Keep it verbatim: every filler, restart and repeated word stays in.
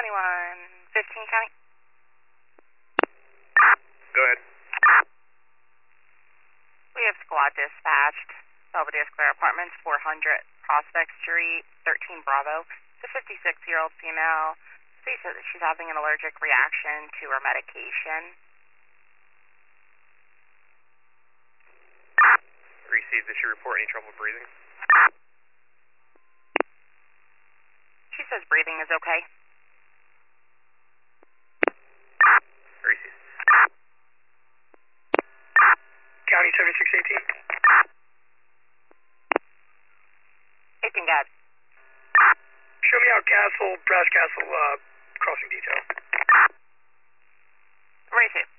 twenty-one fifteen County. Go ahead. We have squad dispatched. Belvedere Square Apartments, four hundred Prospect Street, thirteen Bravo. The fifty-six-year-old female states that she's having an allergic reaction to her medication. Received. Did she report any trouble breathing? She says breathing is okay. Received. County seventy-six eighteen. eighteen Gad. Show me out Castle, Brass Castle, uh, crossing detail. Where is it?